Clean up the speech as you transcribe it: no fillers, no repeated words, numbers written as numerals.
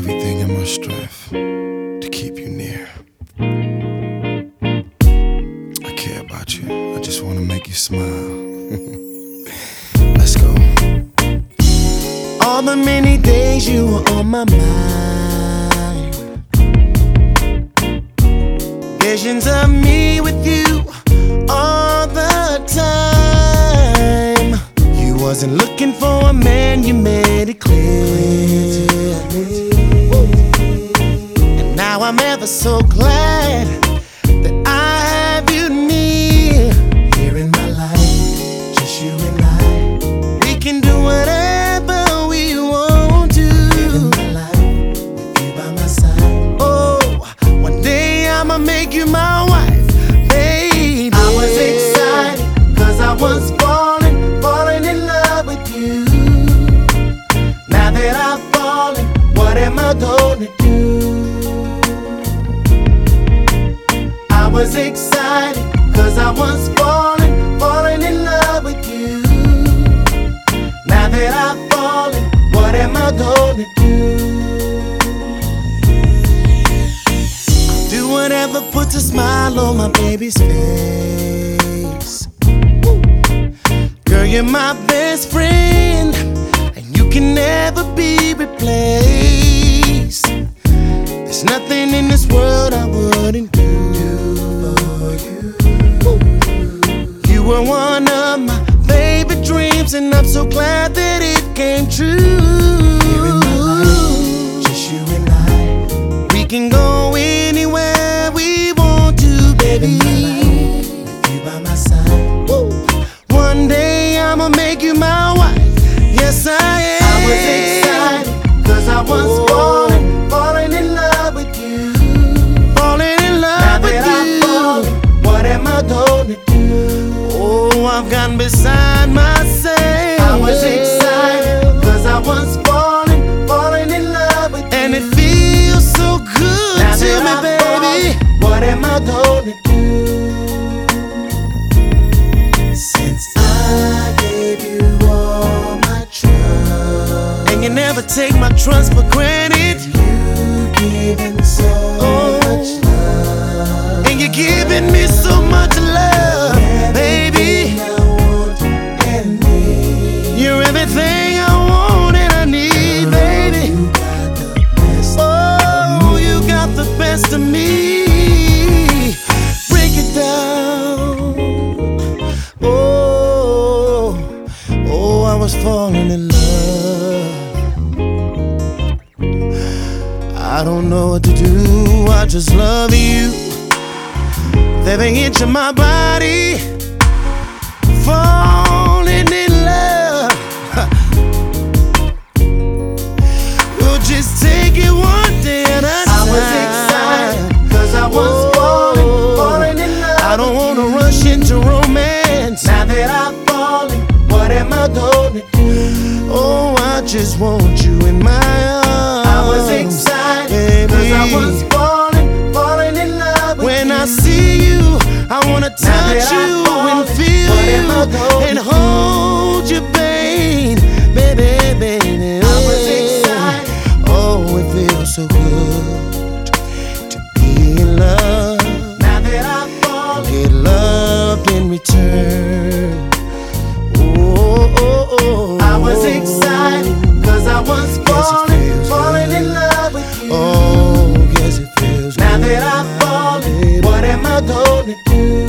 everything in my strength to keep you near. I care about you. I just wanna make you smile. Let's go. All the many days you were on my mind, visions of me with you all the time. You wasn't looking for a man, you made it clear. And now I'm ever so glad that I have you near. Here in my life, just you and I, we can do whatever we want to. Living my life with you by my side. Oh, one day I'ma make you my wife, baby. I was excited, cause I was falling in love with you. Now that I've fallen, what am I gonna do? I was excited, cause I was falling in love with you. Now that I've fallen, what am I gonna do? I'll do whatever puts a smile on my baby's face. Girl, you're my best friend, and you can never be replaced. There's nothing in this world I wouldn't do for you. You were one of my favorite dreams, and I'm so glad that it came true. Here in my life, just you and I, we can go anywhere we want to, baby. Living my life with you by my side. Woo. One day I'ma make you my wife. Yes, I am. I was excited, cause I was falling in love with you. Falling in love with you. Now that I've fallen, what am I gonna do? Oh, I've gotten beside myself. I was excited, cause I was falling in love with you. And it feels so good now to me, baby. What am I gonna do? Since I gave you all my trust, and you never take my trust for granted. You giving so much love, and you're giving me so much love, baby. I want and need. You're everything I want and I need, baby. Oh, you got the best of me. Break it down. Oh, I was falling in love. I don't know what to do, I just love you. With every inch of my body, falling in love. We'll just take it one day at a time. I was excited, cause I was falling in love. I don't wanna rush into romance. Now that I've fallen, what am I gonna do? Oh, I just want you in my arms. I was excited, baby, cause I was falling in love with when you. I see you, I wanna touch you and feel you and hold you, babe, baby. I was excited. Oh, it feels so good to be in love. Now that I've fallen, get loved in return. Oh, I was excited, cause I was falling in love with you. Oh, yes it feels now good. That I've fallen, what am I gonna do?